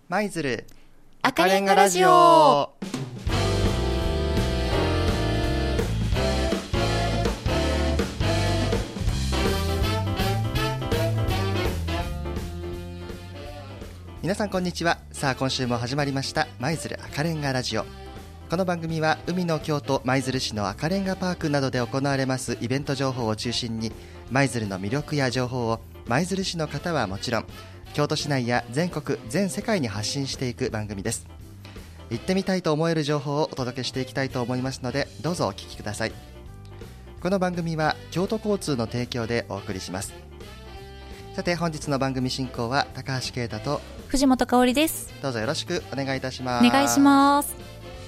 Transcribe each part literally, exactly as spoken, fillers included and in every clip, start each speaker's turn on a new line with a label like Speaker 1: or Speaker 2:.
Speaker 1: 舞鶴
Speaker 2: 赤レンガラジオ。
Speaker 1: 皆さんこんにちは。さあ今週も始まりました舞鶴赤レンガラジオ。この番組は海の京都舞鶴市の赤レンガパークなどで行われますイベント情報を中心に、舞鶴の魅力や情報を舞鶴市の方はもちろん京都市内や全国全世界に発信していく番組です。行ってみたいと思える情報をお届けしていきたいと思いますので、どうぞお聞きください。この番組は京都交通の提供でお送りします。さて本日の番組進行は高橋啓太と
Speaker 2: 藤本香織です。
Speaker 1: どうぞよろしくお願いいたします。
Speaker 2: お願いします。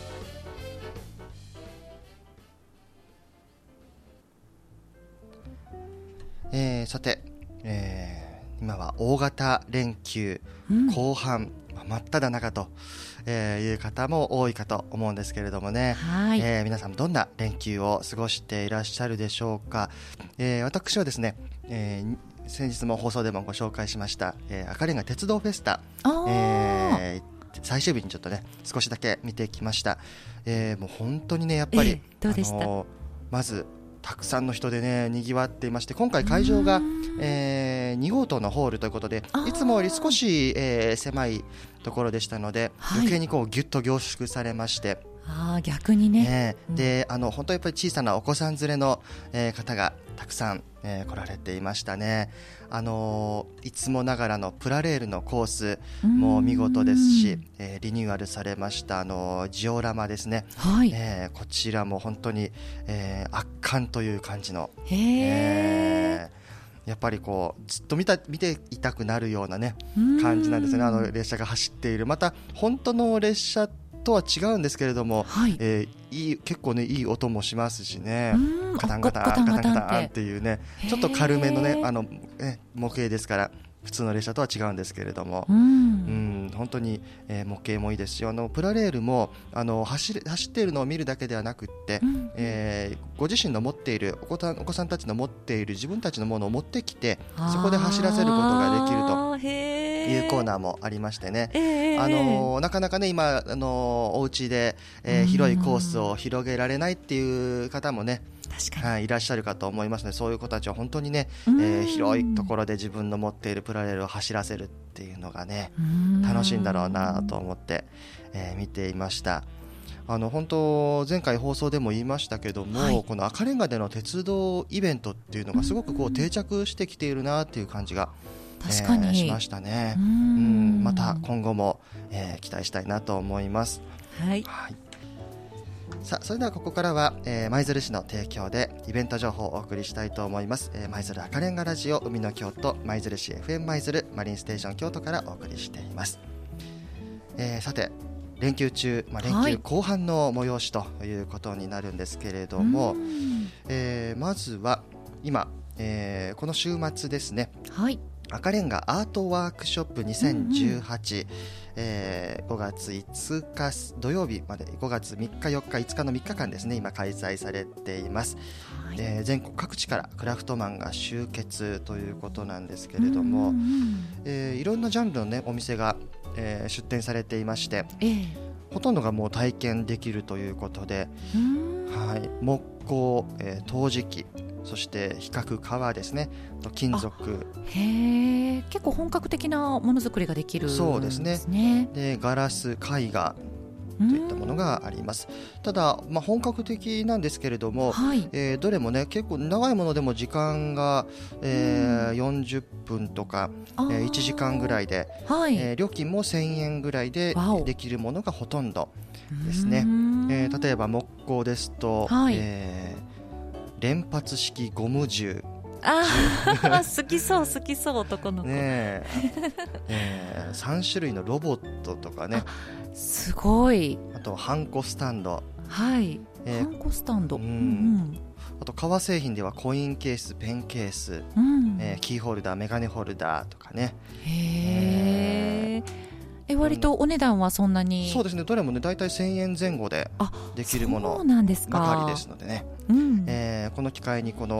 Speaker 1: えー、さて、えー今は大型連休後半、うん、真っ只中と、えー、いう方も多いかと思うんですけれどもね、はいえー、皆さんどんな連休を過ごしていらっしゃるでしょうか。えー、私はですね、えー、先日も放送でもご紹介しました、えー、赤レンガ鉄道フェスタ、えー、最終日にちょっとね少しだけ見てきました。えー、もう本当にねやっぱり、えー、
Speaker 2: どうでした？
Speaker 1: あのー、まずたくさんの人でねにぎわっていまして、今回会場が、えー、に号棟のホールということでいつもより少し、えー、狭いところでしたので、はい、余計にこうギュッと凝縮されまして、
Speaker 2: あ逆に ね,
Speaker 1: ね、うん、であの本当にやっぱり小さなお子さん連れの、えー、方がたくさん、えー、来られていましたね。あのー、いつもながらのプラレールのコースも見事ですし、えー、リニューアルされました、あのー、ジオラマですね、はいえー、こちらも本当に、えー、圧巻という感じの、へー、えー、やっぱりこうずっと 見, た見ていたくなるような、ね、感じなんですよね。あの列車が走っている、また本当の列車とは違うんですけれども、はいえー、いい結構ねいい音もしますしね、ガタンガタンガタンガタンっていうね、ちょっと軽めのねあのえ模型ですから普通の列車とは違うんですけれども、うん、うん本当に、えー、模型もいいですし、あのプラレールもあの 走, 走っているのを見るだけではなくって、うんえー、ご自身の持っているお子さん、お子さんたちの持っている自分たちのものを持ってきてそこで走らせることができるというコーナーもありましてね、えー、あのなかなかね今あのお家で、えー、広いコースを広げられないっていう方もね確かに、はい、いらっしゃるかと思いますので、そういう子たちは本当にね、えー、広いところで自分の持っているプラレールを走らせるっていうのがね楽しいんだろうなと思って、えー、見ていました。あの本当前回放送でも言いましたけども、はい、この赤レンガでの鉄道イベントっていうのがすごくこう定着してきているなっていう感じが確かに、えー、しましたね。うんうんまた今後も、えー、期待したいなと思います。はい、はいさあそれではここからは舞鶴、えー、市の提供でイベント情報をお送りしたいと思います。舞鶴、えー、赤レンガラジオ海の京都舞鶴市 エフエム 舞鶴マリンステーション京都からお送りしています。えー、さて連休中、まあ、連休後半の催しということになるんですけれども、はいえー、まずは今、えー、この週末ですね、はい赤レンガアートワークショップにせんじゅうはち、うんうんえー、ごがついつか土曜日までごがつみっかよっかいつかのみっかかんですね今開催されています、はいえー、全国各地からクラフトマンが集結ということなんですけれども、うんうんうんえー、いろんなジャンルの、ね、お店が、えー、出店されていまして、えー、ほとんどがもう体験できるということで、はい、木工、えー、陶磁器そして比較革ですね金属
Speaker 2: へ結構本格的なものづくりができるんですね。
Speaker 1: そうですねでガラス絵画といったものがあります。ただ、まあ、本格的なんですけれども、はいえー、どれもね結構長いものでも時間が、えー、よんじゅっぷんとか、えー、いちじかんぐらいで、はいえー、料金もせんえんぐらいでできるものがほとんどですね。えー、例えば木工ですと、はいえー連発式ゴム銃
Speaker 2: あ好きそう好きそう男の子、ねえ
Speaker 1: えー、さん種類のロボットとかね
Speaker 2: すごい
Speaker 1: あとハンコスタンド
Speaker 2: はい、えー、ハンコスタンド、うんうん、
Speaker 1: あと革製品ではコインケースペンケース、うんえー、キーホルダーメガネホルダーとかね
Speaker 2: へー、えーえ割とお値段はそんなに、
Speaker 1: うん、そうですねどれもねだいたいせんえんぜん後でできるものばかりですのでね、うんえー、この機会にこの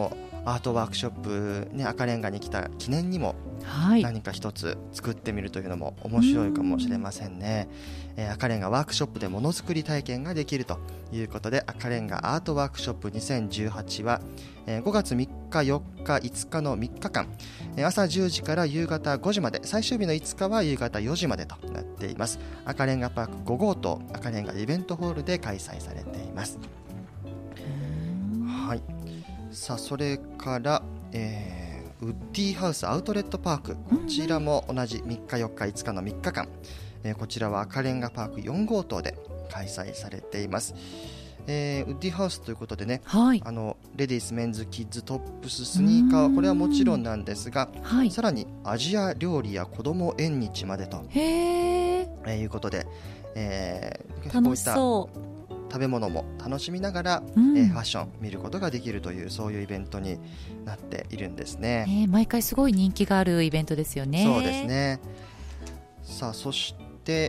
Speaker 1: アートワークショップ、ね、赤レンガに来た記念にも
Speaker 2: はい、
Speaker 1: 何か一つ作ってみるというのも面白いかもしれませんね。えー、赤レンガワークショップでものづくり体験ができるということで、赤レンガアートワークショップにせんじゅうはちは、えー、ごがつみっかよっかいつかのみっかかん、えー、朝じゅうじから夕方ごじまで、最終日のいつかは夕方よじまでとなっています。赤レンガパークご号棟赤レンガイベントホールで開催されています。はい、さあそれから、えーウッディハウスアウトレットパーク、こちらも同じみっかよっかいつかのみっかかん、えー、こちらは赤レンガパークよん号棟で開催されています。えー、ウッディハウスということでね、
Speaker 2: はい、
Speaker 1: あのレディースメンズキッズトップススニーカー、これはもちろんなんですが、
Speaker 2: はい、
Speaker 1: さらにアジア料理や子ども縁日までと、
Speaker 2: へー、
Speaker 1: えー、いうことで、えー、
Speaker 2: 楽しそう
Speaker 1: 食べ物も楽しみながら、
Speaker 2: うん
Speaker 1: えー、ファッション見ることができるという、そういうイベントになっているんですね。
Speaker 2: ね、毎回すごい人気があるイベントですよね。
Speaker 1: そうですね。さあそして、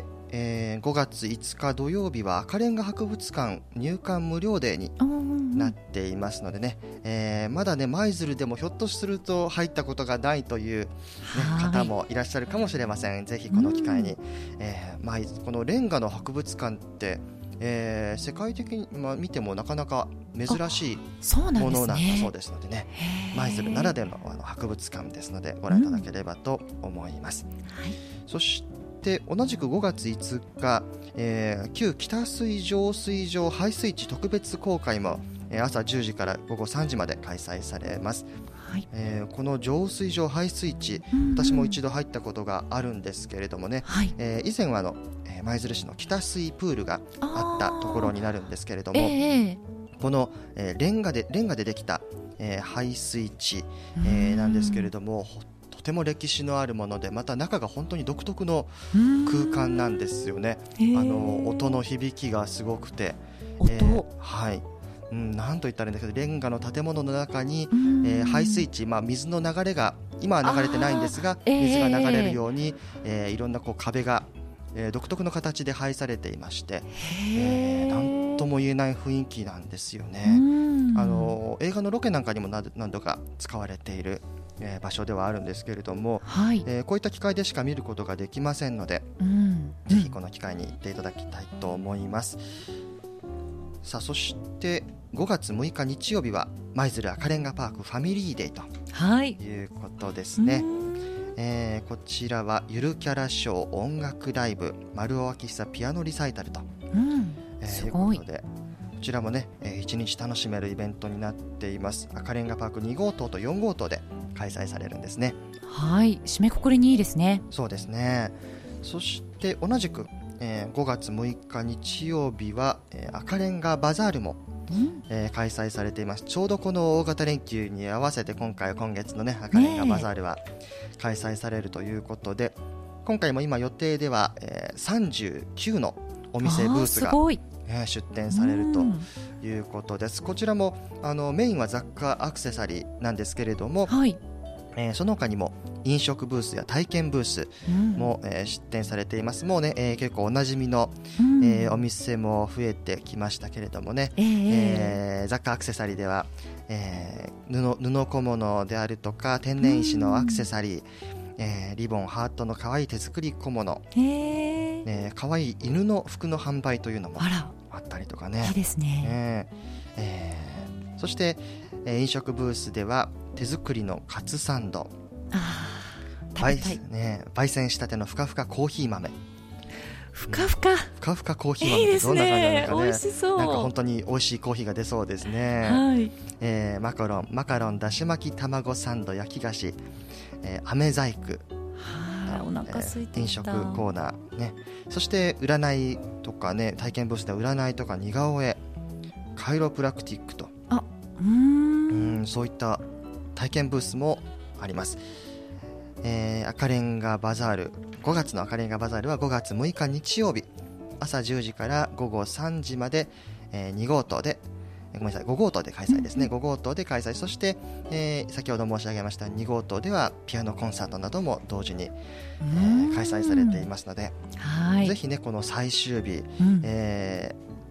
Speaker 1: えー、ごがついつか土曜日は赤レンガ博物館入館無料デーになっていますのでね、えー、まだね舞鶴でもひょっとすると入ったことがないという、ね、方もいらっしゃるかもしれません。ぜひこの機会に、えー、舞このレンガの博物館ってえー、世界的に、まあ、見てもなかなか珍しいものなんだそうですのでね、舞鶴ならでは の, あの博物館ですのでご覧いただければと思います、うん、はい、そして同じくごがついつか、えー、旧北水上水上排水池特別公開も、えー、朝じゅうじからごごさんじまで開催されます、はい、えー、この浄水場排水池、私も一度入ったことがあるんですけれどもね、はい、えー、以前はあの舞鶴市の北水プールがあったところになるんですけれども、えー、この、えー、レンガでレンガでできた、えー、排水池、えー、なんですけれども、とても歴史のあるもので、また中が本当に独特の空間なんですよね。あの音の響きがすごくて、えー、はい、うん、なんと言ったらいいんだけど、レンガの建物の中に、えー、排水池、まあ、水の流れが今は流れてないんですが、水が流れるように、えー、いろんなこう壁がえー、独特の形で配されていまして、えー、なんとも言えない雰囲気なんですよね。あの映画のロケなんかにも何度か使われている、えー、場所ではあるんですけれども、はい、えー、こういった機会でしか見ることができませんので、うん、ぜひこの機会に行っていただきたいと思います。さあそしてごがつむいか日曜日は舞鶴赤レンガパークファミリーデーと、はい、いうことですね。えー、こちらはゆるキャラショー音楽ライブ丸尾明久ピアノリサイタルと、うん、えー、いうことで、こちらもね、えー、いちにち楽しめるイベントになっています。赤レンガパークに号棟とよん号棟で開催されるんですね。はい、締めくくりにいいですね。そうですね。そして同じく、えー、ごがつむいか日曜日は、えー、赤レンガバザールもえー、開催されています。ちょうどこの大型連休に合わせて今回今月のね赤レンガバザールは開催されるということで、今回も今予定では、えー、さんじゅうきゅうのお店ブースが、えー、出展されるということです。こちらもあのメインは雑貨アクセサリーなんですけれども、はい、えー、その他にも飲食ブースや体験ブースも、うん、えー、出展されています。もうね、えー、結構おなじみの、うん、えー、お店も増えてきましたけれどもね、えーえー、雑貨アクセサリーでは、えー、布, 布小物であるとか天然石のアクセサリー、うん、えー、リボンハートの可愛い手作り小物、えーえー、可愛い犬の服の販売というのもあったりとかね。いいですね。えーえー、そして、えー、飲食ブースでは手作りのカツサンド、あ食べたい、ね、焙煎したてのふかふかコーヒー豆、ふかふかふかふかコーヒー豆ってどんな感じなのかね。美味しそう。なんか本当に美味しいコーヒーが出そうですね。はい、えー、マカロンマカロンだし巻き卵サンド焼き菓子、えー、飴細工、はお腹空いてきた、えー、飲食コーナー、ね、そして占いとかね、体験ブースで占いとか似顔絵、カイロプラクティックと、あうーんうんそういった体験ブースもあります。えー、赤レンガバザール、ごがつの赤レンガバザールはごがつむいか日曜日朝じゅうじからごごさんじまで、えー、に号棟でごめんなさいご号棟で開催ですね、うん、ご号棟で開催。そして、えー、先ほど申し上げましたに号棟ではピアノコンサートなども同時に、えー、開催されていますので、はい、ぜひねこの最終日、うん、えー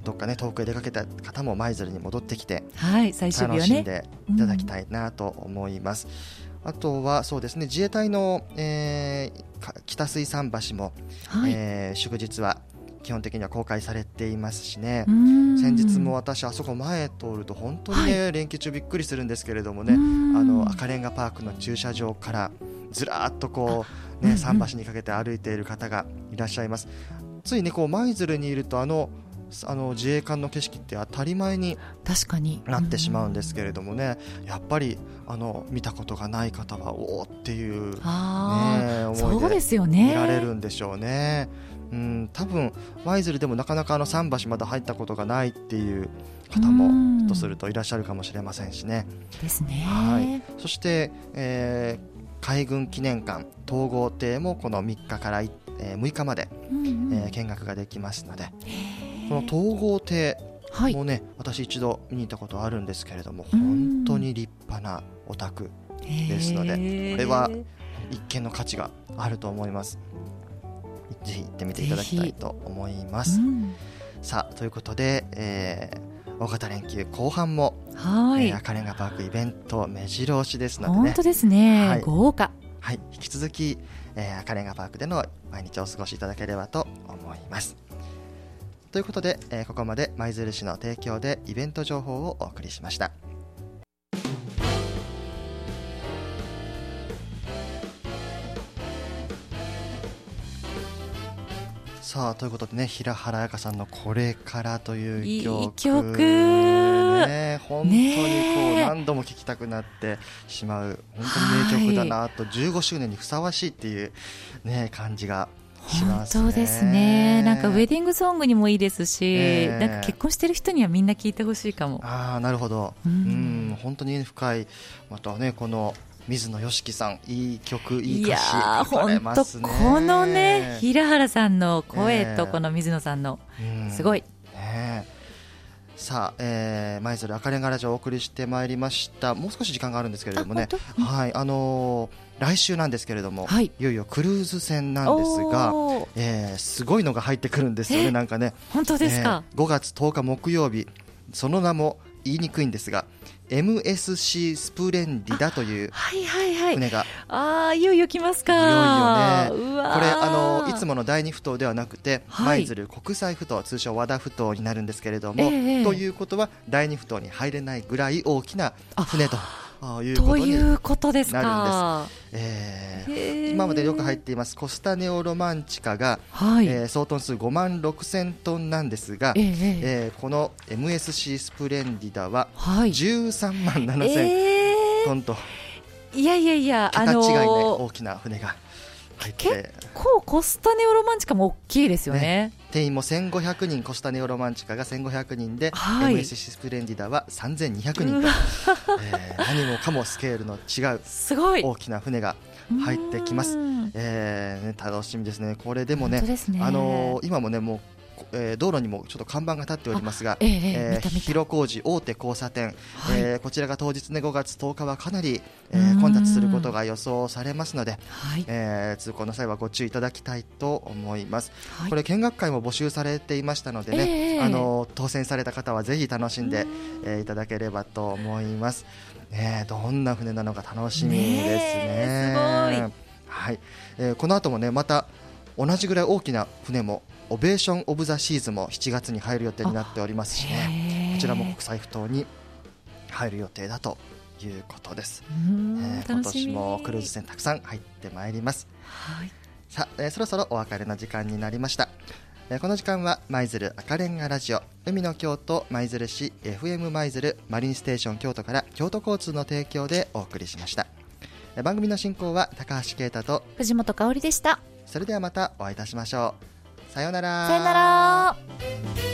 Speaker 1: どっかね遠くへ出かけた方も舞鶴に戻ってきて、
Speaker 2: はい、最終日はね
Speaker 1: 楽しんでいただきたいなと思います、うん、あとはそうですね、自衛隊の、えー、北水桟橋も、はい、えー、祝日は基本的には公開されていますしね、先日も私あそこ前通ると本当に、ね、はい、連休中びっくりするんですけれどもね、あの赤レンガパークの駐車場からずらっとこう、ね、桟橋にかけて歩いている方がいらっしゃいます。ついねこう舞鶴にいるとあのあの自衛艦の景色って当たり前になってしまうんですけれどもね、やっぱりあの見たことがない方はおーっていう、ね、思いで見られるんでしょうね。うん、多分舞鶴でもなかなかあの桟橋まだ入ったことがないっていう方もひょっとするといらっしゃるかもしれませんしね。
Speaker 2: ですね。
Speaker 1: はい、そして、えー、海軍記念館統合艇もこのみっかから、えー、むいかまで、うんうん、えー、見学ができますので、この統合艇もね、はい、私一度見に行ったことあるんですけれども、本当に立派なお宅ですので、これは一見の価値があると思います。ぜひ行ってみていただきたいと思います、うん、さあということで、えー、大型連休後半も、はい、えー、赤レンガパークイベント目白押しですのでね、
Speaker 2: 本当ですね、はい、豪華、
Speaker 1: はい、引き続き、えー、赤レンガパークでの毎日をお過ごしいただければと思います。ということで、えー、ここまで舞鶴市の提供でイベント情報をお送りしました。さあということでね、平原綾香さんのこれからという曲、
Speaker 2: いい曲、
Speaker 1: ね、本当にこう何度も聴きたくなってしまう本当に名曲だなと、はい、じゅうごしゅうねんにふさわしいっていう、ね、感じがしますね。
Speaker 2: 本当ですね。なんかウェディングソングにもいいですし、えー、なんか結婚してる人にはみんな聴いてほしいかも。
Speaker 1: あー、なるほど、うん、うん、本当に深い。またねこの水野良樹さん、いい曲いい歌詞書かれますね。いや
Speaker 2: 本当このね平原さんの声とこの水野さんの、えー、すごい、
Speaker 1: ね、さあ、えー、舞鶴赤レンガラジオをお送りしてまいりました。もう少し時間があるんですけれどもね、はい、あのー、来週なんですけれども、はい、いよいよクルーズ船なんですが、えー、すごいのが入ってくるんですよね。なんかね、
Speaker 2: 本当ですか、
Speaker 1: えー、ごがつとおか木曜日、その名も言いにくいんですが エムエスシー スプレンディダという船が、
Speaker 2: あ、いよいよ来ますか。
Speaker 1: いよいよね。これあのいつものだいにふ頭ではなくて、はい、舞鶴国際ふ頭、通称和田ふ頭になるんですけれども、えー、ということはだいにふ頭に入れないぐらい大きな船ということになるんです。えー、今までよく入っていますコスタネオロマンチカが、はい、えー、総トン数ごまんろくせんトンなんですが、えーえー、この エムエスシー スプレンディダはじゅうさんまんななせんトンと、
Speaker 2: えー、いやいやいや、
Speaker 1: 桁違いね、あのー、大きな船が入って、
Speaker 2: 結構コスタネオロマンチカも大きいですよ ね, ね。
Speaker 1: 定員もせんごひゃくにん、コスタネオロマンチカがせんごひゃくにんで、はい、エムエスシー スプレンディダはさんぜんにひゃくにんと、えー、何もかもスケールの違うすごい大きな船が入ってきます。えーね、楽しみですね。これでも ね, ね、あのー、今もねもうえー、道路にもちょっと看板が立っておりますが、えーえー、広小路大手交差点、はい、えー、こちらが当日ねごがつとおかはかなり、えー、混雑することが予想されますので、はい、えー、通行の際はご注意いただきたいと思います、はい、これ見学会も募集されていましたのでね、えー、あの当選された方はぜひ楽しんで、えー、いただければと思います、ね、どんな船なのか楽しみですね。
Speaker 2: すごい、
Speaker 1: はい、えー、この後もねまた同じぐらい大きな船もオベーションオブザシーズもしちがつに入る予定になっておりますしね、こちらも国際ふ頭に入る予定だということです。えー、今年もクルーズ船たくさん入ってまいります、はい、さあ、えー、そろそろお別れの時間になりました。えー、この時間は舞鶴赤レンガラジオ、海の京都舞鶴市 エフエム 舞鶴マリンステーション京都から京都交通の提供でお送りしました。えー、番組の進行は高橋啓太と
Speaker 2: 藤本香織でした。
Speaker 1: それではまたお会いいたしましょう。さようなら。
Speaker 2: さようなら。